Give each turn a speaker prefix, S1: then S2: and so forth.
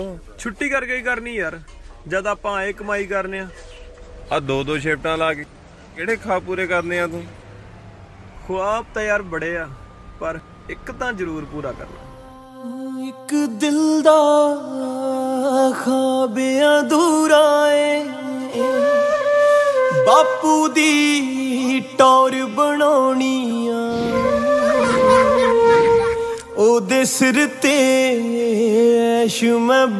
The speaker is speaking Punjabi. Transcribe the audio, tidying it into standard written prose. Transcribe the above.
S1: ਛੁੱਟੀ ਕਰਕੇ ਹੀ ਕਰਨੀ ਯਾਰ, ਜਦ ਆਪਾਂ ਆਏ ਕਮਾਈ ਕਰਨੇ ਆ ਦੋ ਸ਼ਿਫਟਾਂ ਲਾ ਕੇ ਕਿਹੜੇ ਖਾ ਪੂਰੇ ਕਰਨੇ ਆ ਤੂੰ? ਖੁਆਬ ਤਾਂ ਯਾਰ ਬੜੇ ਆ, ਪਰ ਇੱਕ ਤਾਂ ਜ਼ਰੂਰ ਪੂਰਾ ਕਰਨਾ।
S2: ਇੱਕ ਦਿਲ ਦਾ ਖਾਬ ਅਧੂਰਾ ਏ, ਬਾਪੂ ਦੀ ਟੌਰ ਬਣਾਉਣੀ ਆ, ਉਹਦੇ ਸਿਰ ਤੇ ਐਸ਼ ਮੈਂ